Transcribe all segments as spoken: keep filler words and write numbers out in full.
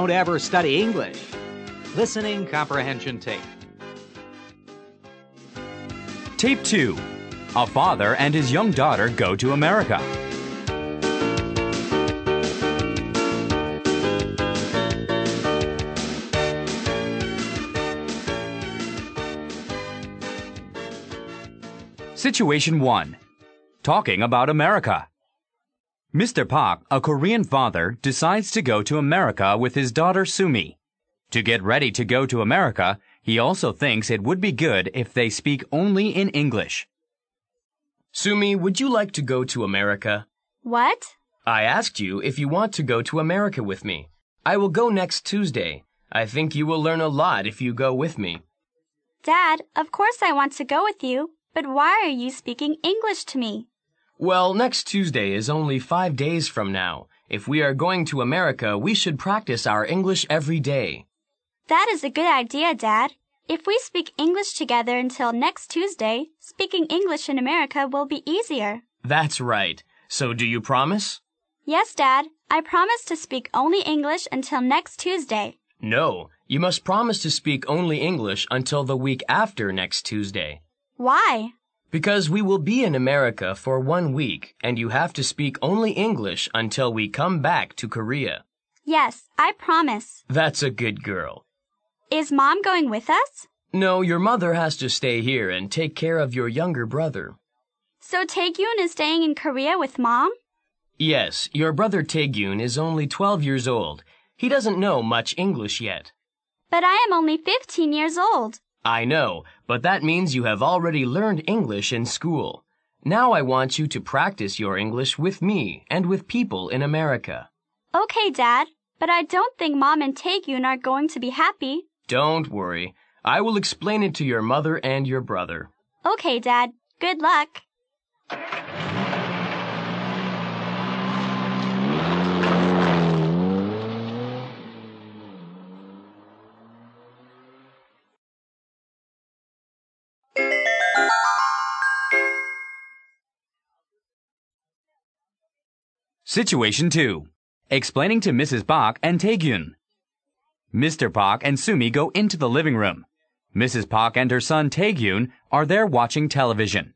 don't ever study English. Listening Comprehension Tape. Tape two. A father and his young daughter go to America. Situation one. Talking about America. Mister Park, a Korean father, decides to go to America with his daughter Sumi. To get ready to go to America, he also thinks it would be good if they speak only in English. Sumi, would you like to go to America? What? I asked you if you want to go to America with me. I will go next Tuesday. I think you will learn a lot if you go with me. Dad, of course I want to go with you, but why are you speaking English to me? Well, next Tuesday is only five days from now. If we are going to America, we should practice our English every day. That is a good idea, Dad. If we speak English together until next Tuesday, speaking English in America will be easier. That's right. So do you promise? Yes, Dad. I promise to speak only English until next Tuesday. No, you must promise to speak only English until the week after next Tuesday. Why? Because we will be in America for one week, and you have to speak only English until we come back to Korea. Yes, I promise. That's a good girl. Is Mom going with us? No, your mother has to stay here and take care of your younger brother. So Taegyun is staying in Korea with Mom? Yes, your brother Taegyun is only twelve years old. He doesn't know much English yet. But I am only fifteen years old. I know, but that means you have already learned English in school. Now I want you to practice your English with me and with people in America. Okay, Dad, but I don't think Mom and Taegyun are going to be happy. Don't worry. I will explain it to your mother and your brother. Okay, Dad. Good luck. Situation two. Explaining to Missus Park and Taegyun. Mister Park and Sumi go into the living room. Missus Park and her son Taegyun are there watching television.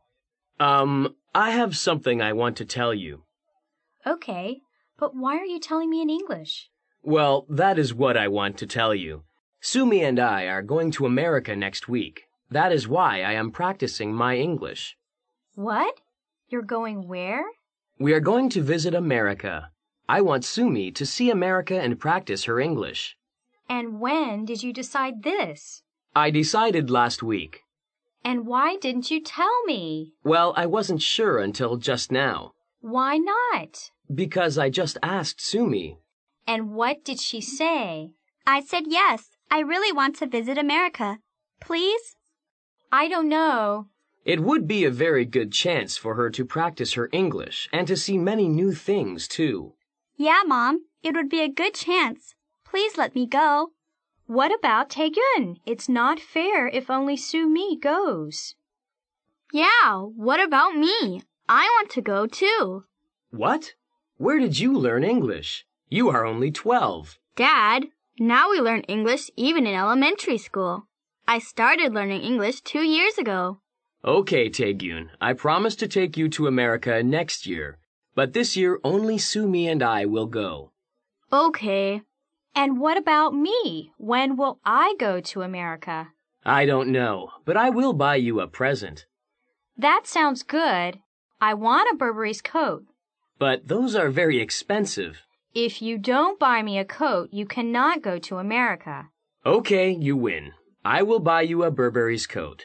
Um, I have something I want to tell you. Okay, but why are you telling me in English? Well, that is what I want to tell you. Sumi and I are going to America next week. That is why I am practicing my English. What? You're going where? We are going to visit America. I want Sumi to see America and practice her English. And when did you decide this? I decided last week. And why didn't you tell me? Well, I wasn't sure until just now. Why not? Because I just asked Sumi. And what did she say? I said yes. I really want to visit America. Please? I don't know. It would be a very good chance for her to practice her English and to see many new things, too. Yeah, Mom. It would be a good chance. Please let me go. What about Taegyun? It's not fair if only Sumi goes. Yeah, what about me? I want to go too. What? Where did you learn English? You are only twelve. Dad, now we learn English even in elementary school. I started learning English two years ago. Okay, Taegyun, I promise to take you to America next year. But this year only Sumi and I will go. Okay. And what about me? When will I go to America? I don't know, but I will buy you a present. That sounds good. I want a Burberry's coat. But those are very expensive. If you don't buy me a coat, you cannot go to America. Okay, you win. I will buy you a Burberry's coat.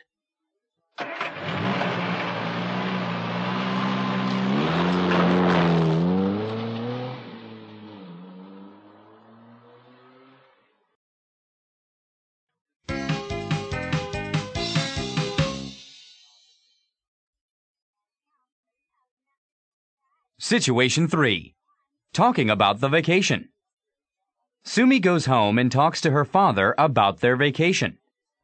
Situation three. Talking about the vacation. Sumi goes home and talks to her father about their vacation.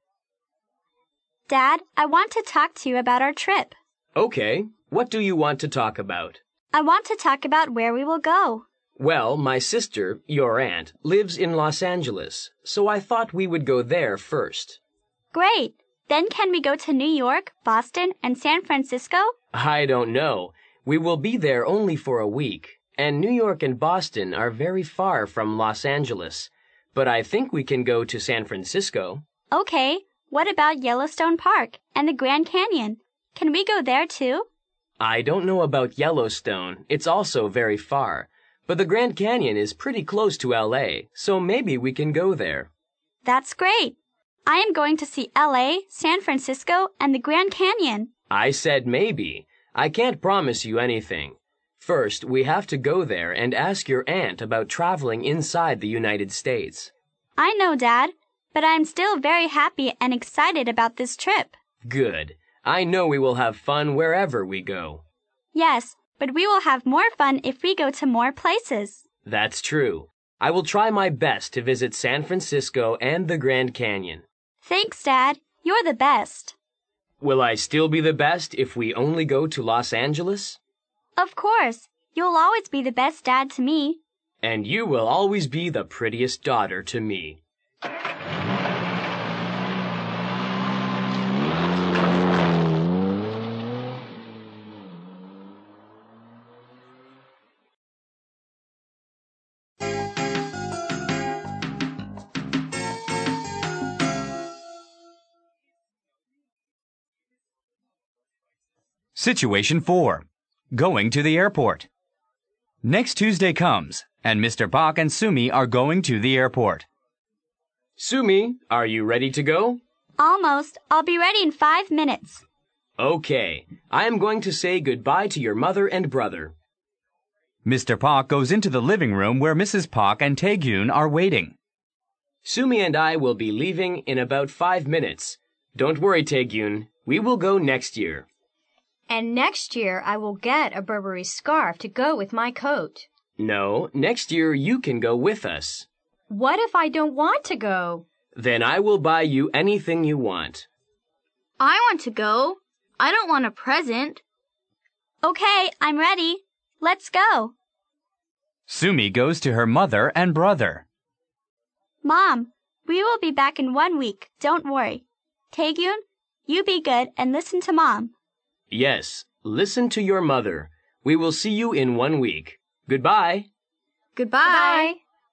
Dad, I want to talk to you about our trip. Okay, what do you want to talk about? I want to talk about where we will go. Well, my sister, your aunt, lives in Los Angeles, so I thought we would go there first. Great. Then can we go to New York, Boston, and San Francisco? I don't know. We will be there only for a week, and New York and Boston are very far from Los Angeles. But I think we can go to San Francisco. Okay. What about Yellowstone Park and the Grand Canyon? Can we go there too? I don't know about Yellowstone. It's also very far. But the Grand Canyon is pretty close to L A, so maybe we can go there. That's great. I am going to see L A, San Francisco, and the Grand Canyon. I said maybe. I can't promise you anything. First, we have to go there and ask your aunt about traveling inside the United States. I know, Dad, but I am still very happy and excited about this trip. Good. I know we will have fun wherever we go. Yes, but we will have more fun if we go to more places. That's true. I will try my best to visit San Francisco and the Grand Canyon. Thanks, Dad. You're the best. Will I still be the best if we only go to Los Angeles? Of course. You'll always be the best dad to me. And you will always be the prettiest daughter to me. Situation four. Going to the airport. Next Tuesday comes, and Mister Pak and Sumi are going to the airport. Sumi, are you ready to go? Almost. I'll be ready in five minutes. Okay. I am going to say goodbye to your mother and brother. Mister Pak goes into the living room where Missus Pak and Tae-gyun are waiting. Sumi and I will be leaving in about five minutes. Don't worry, Tae-gyun. We will go next year. And next year I will get a Burberry scarf to go with my coat. No, next year you can go with us. What if I don't want to go? Then I will buy you anything you want. I want to go. I don't want a present. Okay, I'm ready. Let's go. Sumi goes to her mother and brother. Mom, we will be back in one week. Don't worry. Tae-gyun, you be good and listen to Mom. Yes, listen to your mother. We will see you in one week. Goodbye. Goodbye.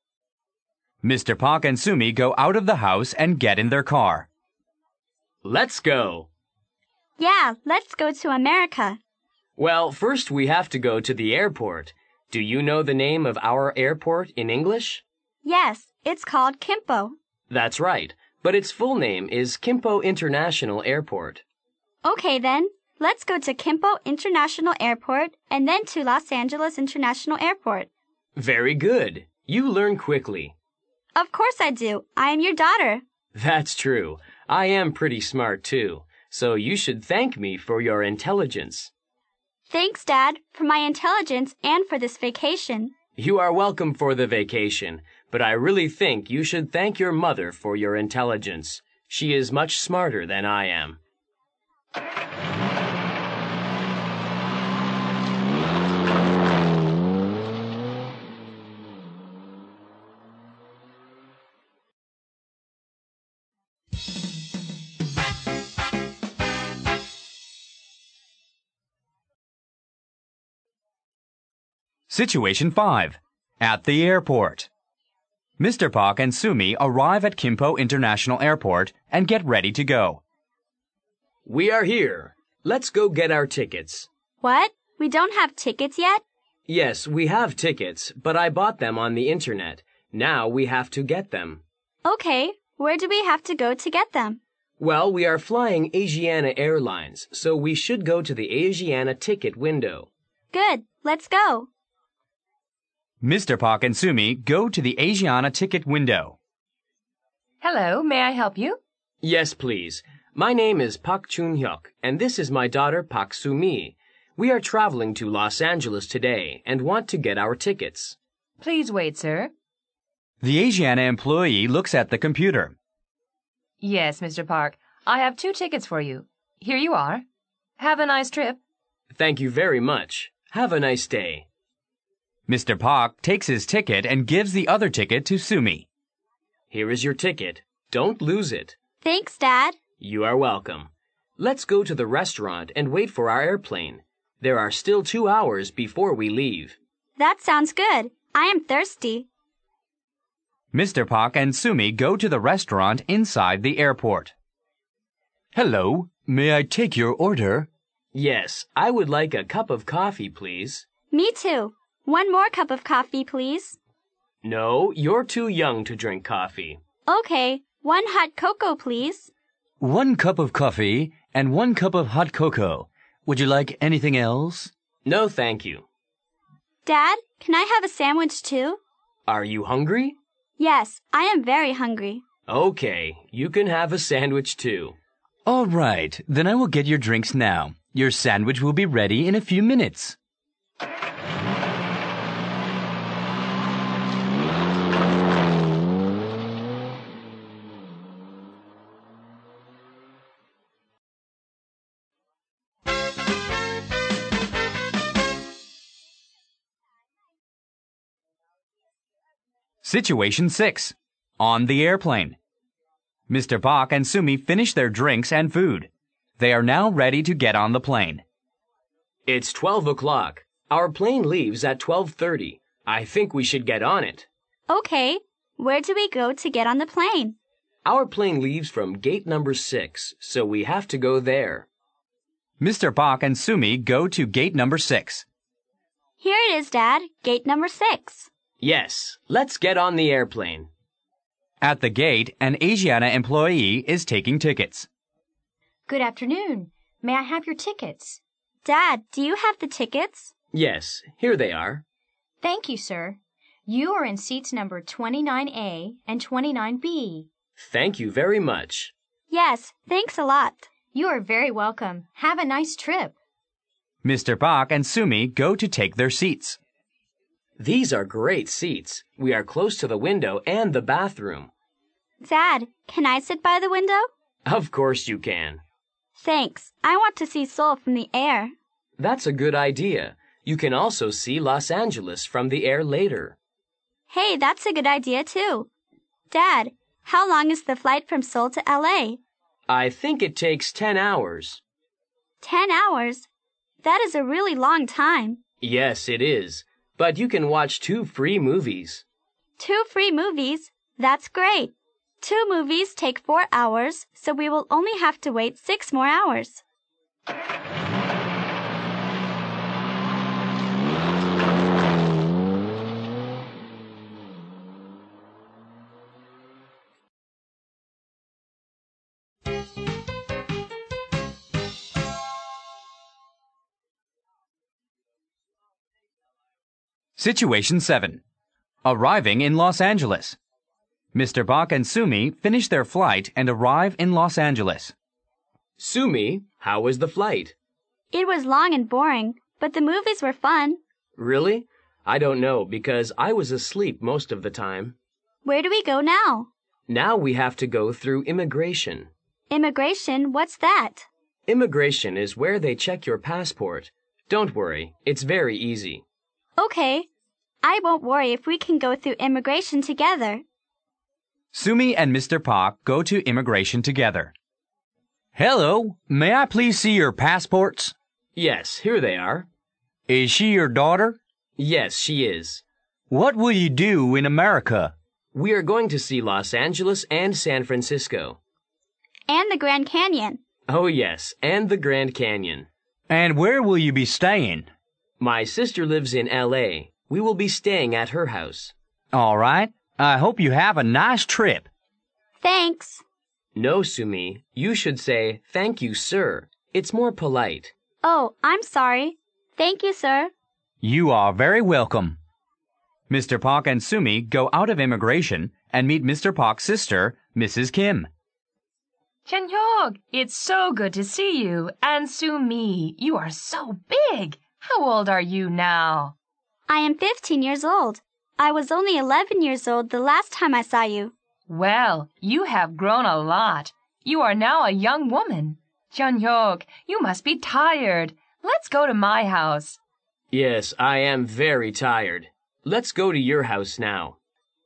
Mister Pak and Sumi go out of the house and get in their car. Let's go. Yeah, let's go to America. Well, first we have to go to the airport. Do you know the name of our airport in English? Yes, it's called Kimpo. That's right, but its full name is Kimpo International Airport. Okay then. Let's go to Kimpo International Airport and then to Los Angeles International Airport. Very good. You learn quickly. Of course I do. I am your daughter. That's true. I am pretty smart too, so you should thank me for your intelligence. Thanks, Dad, for my intelligence and for this vacation. You are welcome for the vacation, but I really think you should thank your mother for your intelligence. She is much smarter than I am. Situation five. At the airport. Mister Pak and Sumi arrive at Kimpo International Airport and get ready to go. We are here. Let's go get our tickets. What? We don't have tickets yet? Yes, we have tickets, but I bought them on the internet. Now we have to get them. Okay. Where do we have to go to get them? Well, we are flying Asiana Airlines, so we should go to the Asiana ticket window. Good. Let's go. Mister Pak and Sumi go to the Asiana ticket window. Hello, may I help you? Yes, please. My name is Pak Chun-hyuk, and this is my daughter Pak Sumi. We are traveling to Los Angeles today and want to get our tickets. Please wait, sir. The Asiana employee looks at the computer. Yes, Mister Park. I have two tickets for you. Here you are. Have a nice trip. Thank you very much. Have a nice day. Mister Park takes his ticket and gives the other ticket to Sumi. Here is your ticket. Don't lose it. Thanks, Dad. You are welcome. Let's go to the restaurant and wait for our airplane. There are still two hours before we leave. That sounds good. I am thirsty. Mister Park and Sumi go to the restaurant inside the airport. Hello, may I take your order? Yes, I would like a cup of coffee, please. Me too. One more cup of coffee, please. No, you're too young to drink coffee. Okay, one hot cocoa, please. One cup of coffee and one cup of hot cocoa. Would you like anything else? No, thank you. Dad, can I have a sandwich too? Are you hungry? Yes, I am very hungry. Okay, you can have a sandwich too. All right, then I will get your drinks now. Your sandwich will be ready in a few minutes. Situation six. On the airplane. Mister Park and Sumi finish their drinks and food. They are now ready to get on the plane. It's twelve o'clock. Our plane leaves at twelve thirty. I think we should get on it. Okay, where do we go to get on the plane? Our plane leaves from gate number six, so we have to go there. Mister Park and Sumi go to gate number six. Here it is, Dad, gate number six. Yes, let's get on the airplane. At the gate, an Asiana employee is taking tickets. Good afternoon. May I have your tickets? Dad, do you have the tickets? Yes, here they are. Thank you, sir. You are in seats number twenty-nine A and twenty-nine B. Thank you very much. Yes, thanks a lot. You are very welcome. Have a nice trip. Mister Park and Sumi go to take their seats. These are great seats. We are close to the window and the bathroom. Dad, can I sit by the window? Of course you can. Thanks. I want to see Seoul from the air. That's a good idea. You can also see Los Angeles from the air later. Hey, that's a good idea too. Dad, how long is the flight from Seoul to L A? I think it takes ten hours. Ten hours? That is a really long time. Yes, it is. But you can watch two free movies. Two free movies? That's great. Two movies take four hours, so we will only have to wait six more hours. Situation seven. Arriving in Los Angeles. Mister Park and Sumi finish their flight and arrive in Los Angeles. Sumi, how was the flight? It was long and boring, but the movies were fun. Really? I don't know because I was asleep most of the time. Where do we go now? Now we have to go through immigration. Immigration? What's that? Immigration is where they check your passport. Don't worry, it's very easy. Okay. I won't worry if we can go through immigration together. Sumi and Mister Park go to immigration together. Hello, may I please see your passports? Yes, here they are. Is she your daughter? Yes, she is. What will you do in America? We are going to see Los Angeles and San Francisco. And the Grand Canyon. Oh, yes, and the Grand Canyon. And where will you be staying? My sister lives in L A. We will be staying at her house. All right. I hope you have a nice trip. Thanks. No, Sumi. You should say, thank you, sir. It's more polite. Oh, I'm sorry. Thank you, sir. You are very welcome. Mister Park and Sumi go out of immigration and meet Mister Park's sister, Missus Kim. Hyun-hyuk, it's so good to see you. And Sumi, you are so big. How old are you now? I am fifteen years old. I was only eleven years old the last time I saw you. Well, you have grown a lot. You are now a young woman. Hyun-hyuk, you must be tired. Let's go to my house. Yes, I am very tired. Let's go to your house now.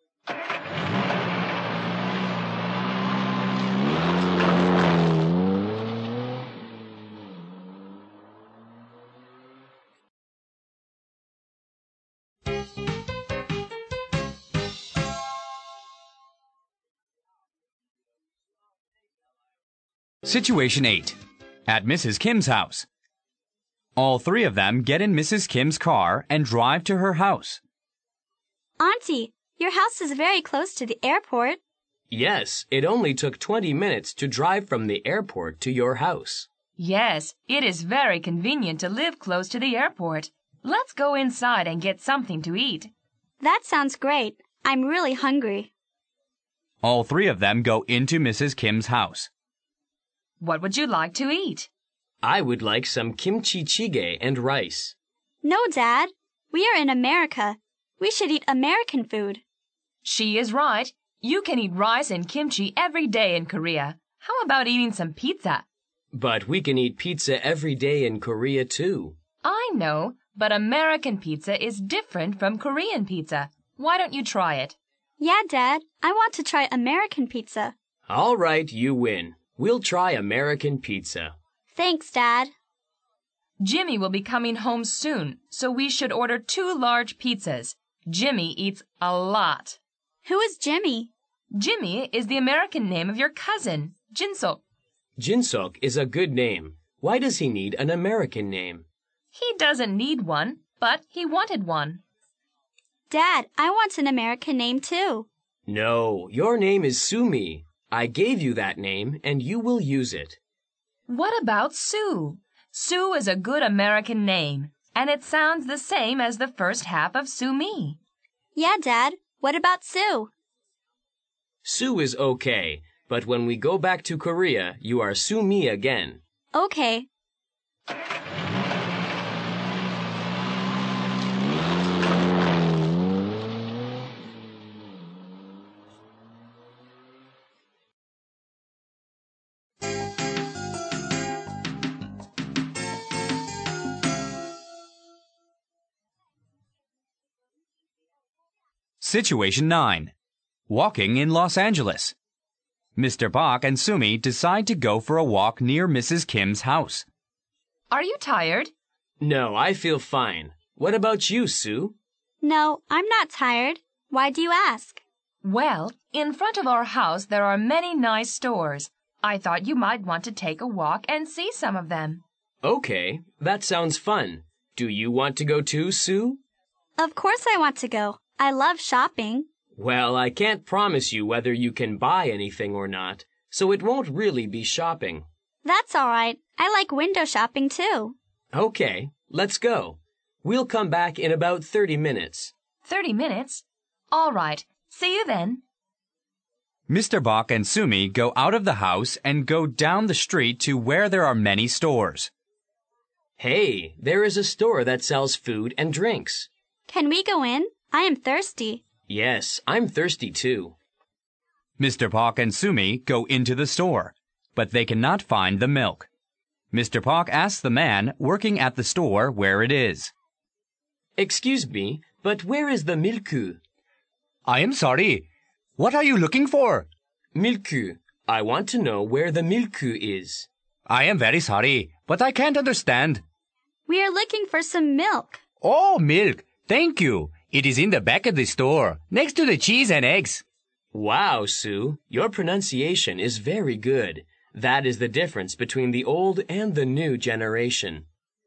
Situation eight. At Missus Kim's house. All three of them get in Missus Kim's car and drive to her house. Auntie, your house is very close to the airport. Yes, it only took twenty minutes to drive from the airport to your house. Yes, it is very convenient to live close to the airport. Let's go inside and get something to eat. That sounds great. I'm really hungry. All three of them go into Missus Kim's house. What would you like to eat? I would like some kimchi jjigae and rice. No, Dad. We are in America. We should eat American food. She is right. You can eat rice and kimchi every day in Korea. How about eating some pizza? But we can eat pizza every day in Korea too. I know, but American pizza is different from Korean pizza. Why don't you try it? Yeah, Dad. I want to try American pizza. All right, you win. We'll try American pizza. Thanks, Dad. Jimmy will be coming home soon, so we should order two large pizzas. Jimmy eats a lot. Who is Jimmy? Jimmy is the American name of your cousin, Jinsok. Jinsok is a good name. Why does he need an American name? He doesn't need one, but he wanted one. Dad, I want an American name too. No, your name is Sumi. I gave you that name, and you will use it. What about Sue? Sue is a good American name, and it sounds the same as the first half of Sumi. Yeah, Dad. What about Sue? Sue is okay, but when we go back to Korea, you are Sumi again. Okay. Situation nine. Walking in Los Angeles. Mister Park and Sumi decide to go for a walk near Missus Kim's house. Are you tired? No, I feel fine. What about you, Sue? No, I'm not tired. Why do you ask? Well, in front of our house there are many nice stores. I thought you might want to take a walk and see some of them. Okay, that sounds fun. Do you want to go too, Sue? Of course I want to go. I love shopping. Well, I can't promise you whether you can buy anything or not, so it won't really be shopping. That's all right. I like window shopping too. Okay, let's go. We'll come back in about thirty minutes. Thirty minutes? All right. See you then. Mister Bok and Sumi go out of the house and go down the street to where there are many stores. Hey, there is a store that sells food and drinks. Can we go in? I am thirsty. Yes, I'm thirsty too. Mister Park and Sumi go into the store, but they cannot find the milk. Mister Park asks the man working at the store where it is. Excuse me, but where is the milku? I am sorry. What are you looking for? Milku. I want to know where the milku is. I am very sorry, but I can't understand. We are looking for some milk. Oh, milk. Thank you. It is in the back of the store, next to the cheese and eggs. Wow, Sue, your pronunciation is very good. That is the difference between the old and the new generation.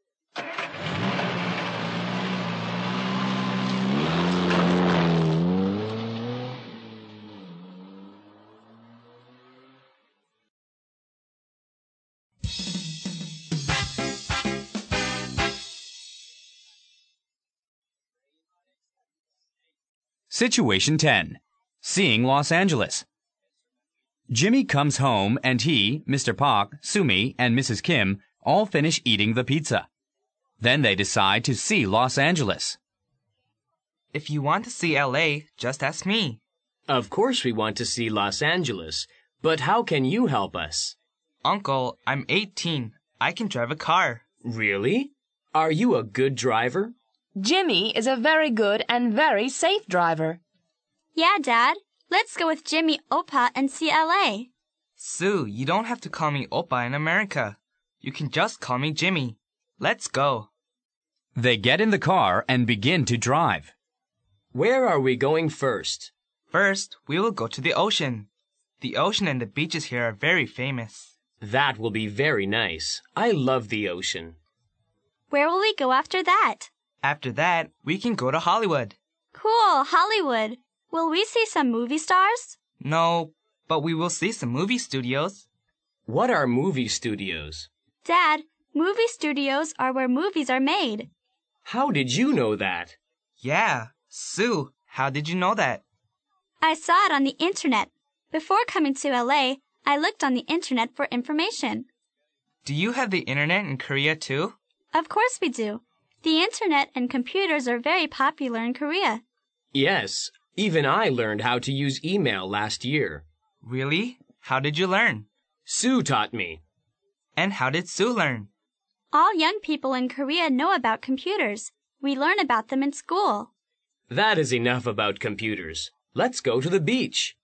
Situation ten. Seeing Los Angeles. Jimmy comes home and he, Mister Park, Sumi, and Missus Kim all finish eating the pizza. Then they decide to see Los Angeles. If you want to see L A, just ask me. Of course we want to see Los Angeles, but how can you help us? Uncle, I'm eighteen. I can drive a car. Really? Are you a good driver? Jimmy is a very good and very safe driver. Yeah, Dad. Let's go with Jimmy, Opa, and see L A. Sue, you don't have to call me Opa in America. You can just call me Jimmy. Let's go. They get in the car and begin to drive. Where are we going first? First, we will go to the ocean. The ocean and the beaches here are very famous. That will be very nice. I love the ocean. Where will we go after that? After that, we can go to Hollywood. Cool, Hollywood. Will we see some movie stars? No, but we will see some movie studios. What are movie studios? Dad, movie studios are where movies are made. How did you know that? Yeah. Sue, how did you know that? I saw it on the internet. Before coming to L A, I looked on the internet for information. Do you have the internet in Korea too? Of course we do. The internet and computers are very popular in Korea. Yes, even I learned how to use email last year. Really? How did you learn? Sue taught me. And how did Sue learn? All young people in Korea know about computers. We learn about them in school. That is enough about computers. Let's go to the beach.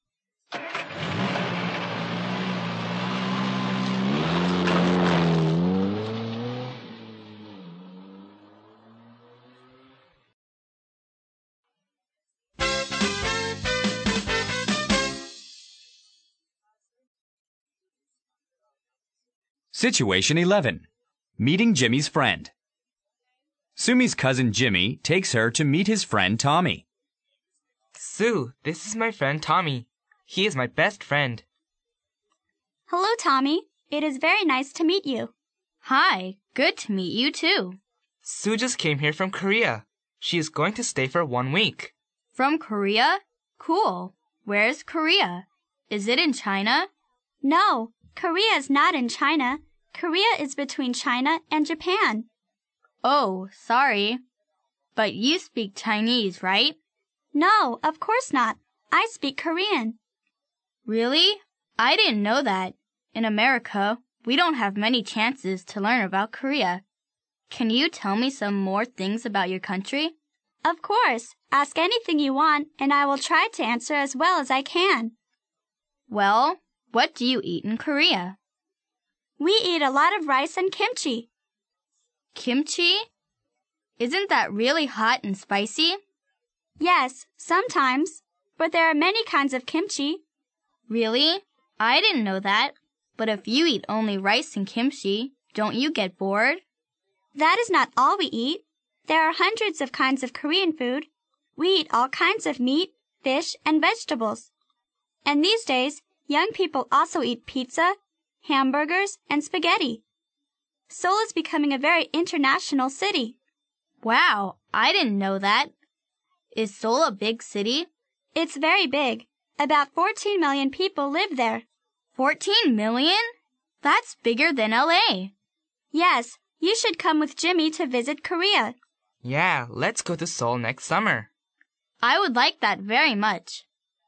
Situation eleven. Meeting Jimmy's friend. Sumi's cousin Jimmy takes her to meet his friend Tommy. Sue, this is my friend Tommy. He is my best friend. Hello, Tommy. It is very nice to meet you. Hi, good to meet you too. Sue just came here from Korea. She is going to stay for one week. From Korea? Cool. Where's Korea? Is it in China? No, Korea is not in China. Korea is between China and Japan. Oh, sorry. But you speak Chinese, right? No, of course not. I speak Korean. Really? I didn't know that. In America, we don't have many chances to learn about Korea. Can you tell me some more things about your country? Of course. Ask anything you want, and I will try to answer as well as I can. Well, what do you eat in Korea? We eat a lot of rice and kimchi. Kimchi? Isn't that really hot and spicy? Yes, sometimes. But there are many kinds of kimchi. Really? I didn't know that. But if you eat only rice and kimchi, don't you get bored? That is not all we eat. There are hundreds of kinds of Korean food. We eat all kinds of meat, fish, and vegetables. And these days, young people also eat pizza, hamburgers, and spaghetti. Seoul is becoming a very international city. Wow, I didn't know that. Is Seoul a big city? It's very big. About fourteen million people live there. fourteen million? That's bigger than L A. Yes, you should come with Jimmy to visit Korea. Yeah, let's go to Seoul next summer. I would like that very much.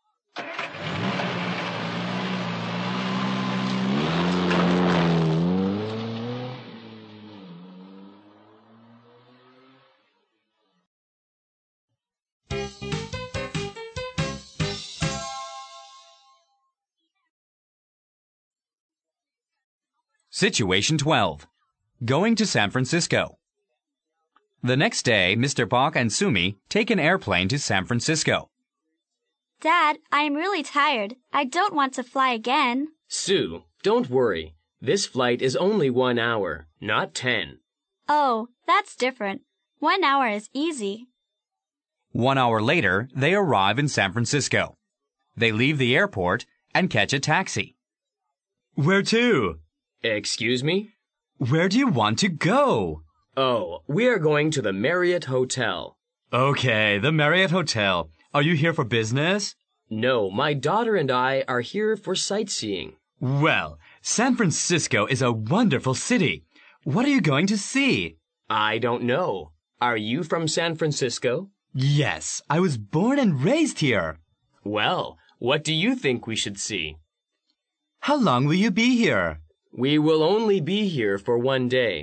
Situation twelve. Going to San Francisco. The next day, Mister Park and Sumi take an airplane to San Francisco. Dad, I am really tired. I don't want to fly again. Sue, don't worry. This flight is only one hour, not ten. Oh, that's different. One hour is easy. One hour later, they arrive in San Francisco. They leave the airport and catch a taxi. Where to? Excuse me? Where do you want to go? Oh, we are going to the Marriott Hotel. Okay, the Marriott Hotel. Are you here for business? No, my daughter and I are here for sightseeing. Well, San Francisco is a wonderful city. What are you going to see? I don't know. Are you from San Francisco? Yes, I was born and raised here. Well, what do you think we should see? How long will you be here? We will only be here for one day.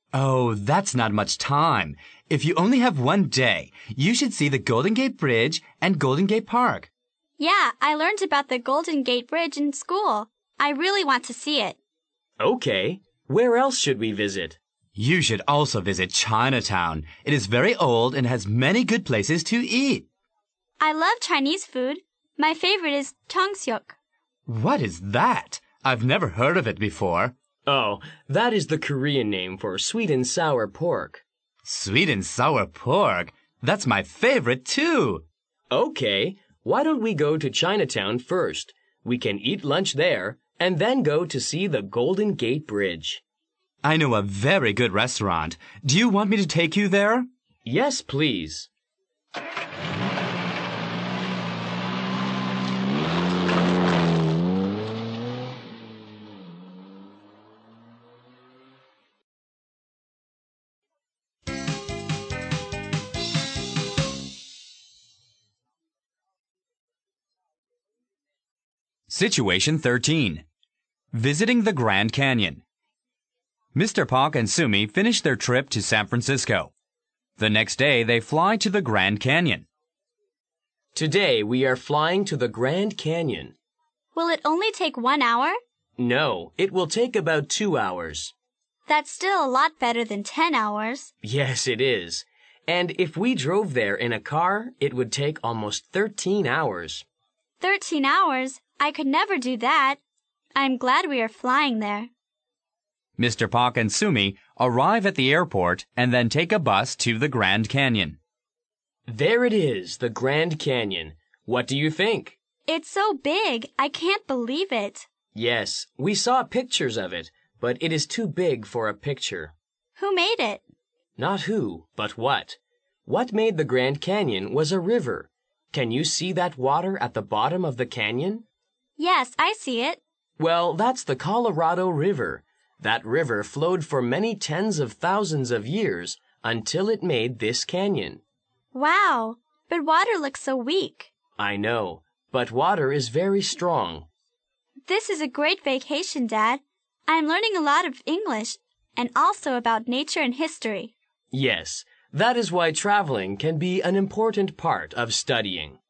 Oh, that's not much time. If you only have one day, you should see the Golden Gate Bridge and Golden Gate Park. Yeah, I learned about the Golden Gate Bridge in school. I really want to see it. Okay. Where else should we visit? You should also visit Chinatown. It is very old and has many good places to eat. I love Chinese food. My favorite is tongguk. What is that? I've never heard of it before. Oh, that is the Korean name for sweet and sour pork. Sweet and sour pork? That's my favorite too. Okay, why don't we go to Chinatown first? We can eat lunch there and then go to see the Golden Gate Bridge. I know a very good restaurant. Do you want me to take you there? Yes, please. Situation thirteen. Visiting the Grand Canyon. Mister Pak and Sumi finish their trip to San Francisco. The next day, they fly to the Grand Canyon. Today, we are flying to the Grand Canyon. Will it only take one hour? No, it will take about two hours. That's still a lot better than ten hours. Yes, it is. And if we drove there in a car, it would take almost thirteen hours. Thirteen hours? I could never do that. I'm glad we are flying there. Mister Pak and Sumi arrive at the airport and then take a bus to the Grand Canyon. There it is, the Grand Canyon. What do you think? It's so big, I can't believe it. Yes, we saw pictures of it, but it is too big for a picture. Who made it? Not who, but what. What made the Grand Canyon was a river. Can you see that water at the bottom of the canyon? Yes, I see it. Well, that's the Colorado River. That river flowed for many tens of thousands of years until it made this canyon. Wow, but water looks so weak. I know, but water is very strong. This is a great vacation, Dad. I'm learning a lot of English and also about nature and history. Yes, that is why traveling can be an important part of studying.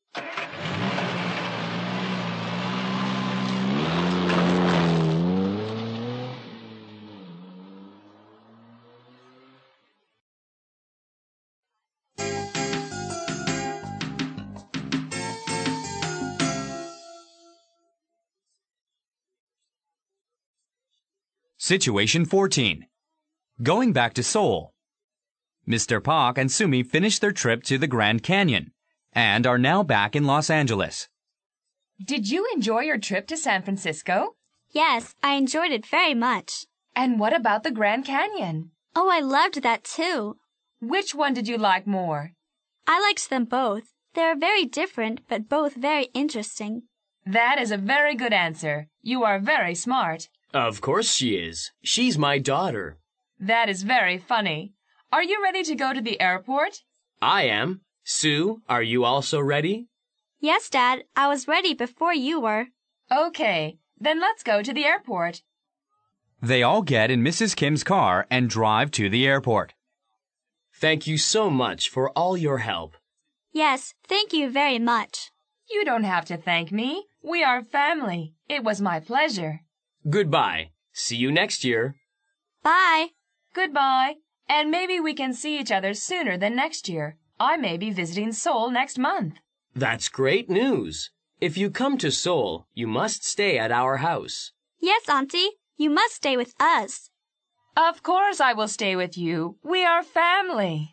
Situation fourteen. Going back to Seoul. Mister Pak and Sumi finished their trip to the Grand Canyon and are now back in Los Angeles. Did you enjoy your trip to San Francisco? Yes, I enjoyed it very much. And what about the Grand Canyon? Oh, I loved that too. Which one did you like more? I liked them both. They are very different, but both very interesting. That is a very good answer. You are very smart. Of course she is. She's my daughter. That is very funny. Are you ready to go to the airport? I am. Sue, are you also ready? Yes, Dad. I was ready before you were. Okay, then let's go to the airport. They all get in Missus Kim's car and drive to the airport. Thank you so much for all your help. Yes, thank you very much. You don't have to thank me. We are family. It was my pleasure. Goodbye. See you next year. Bye. Goodbye. And maybe we can see each other sooner than next year. I may be visiting Seoul next month. That's great news. If you come to Seoul, you must stay at our house. Yes, Auntie. You must stay with us. Of course I will stay with you. We are family.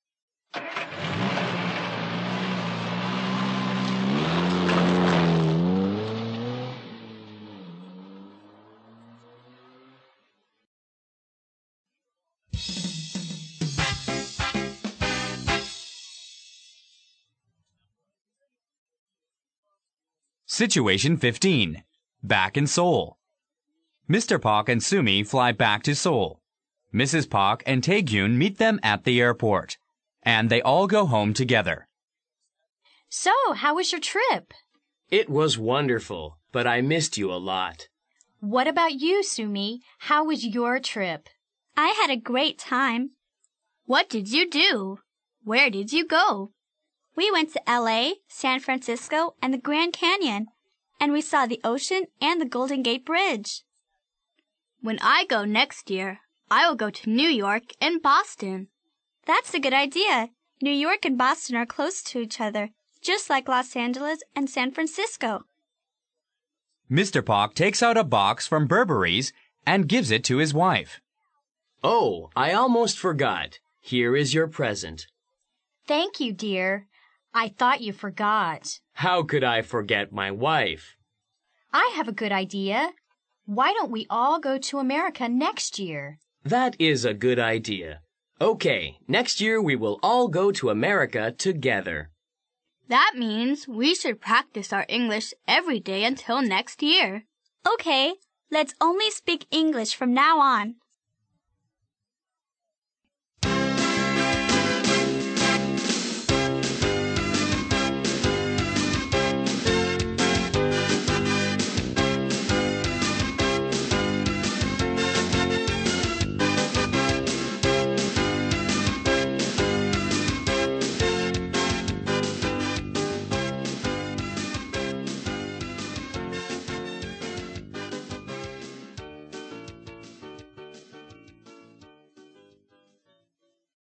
Situation fifteen. Back in Seoul. Mister Pak and Sumi fly back to Seoul. Missus Pak and Taegyun meet them at the airport, and they all go home together. So, how was your trip? It was wonderful, but I missed you a lot. What about you, Sumi? How was your trip? I had a great time. What did you do? Where did you go? We went to L A, San Francisco, and the Grand Canyon, and we saw the ocean and the Golden Gate Bridge. When I go next year, I will go to New York and Boston. That's a good idea. New York and Boston are close to each other, just like Los Angeles and San Francisco. Mister Pak takes out a box from Burberry's and gives it to his wife. Oh, I almost forgot. Here is your present. Thank you, dear. I thought you forgot. How could I forget my wife? I have a good idea. Why don't we all go to America next year? That is a good idea. Okay, next year we will all go to America together. That means we should practice our English every day until next year. Okay, let's only speak English from now on.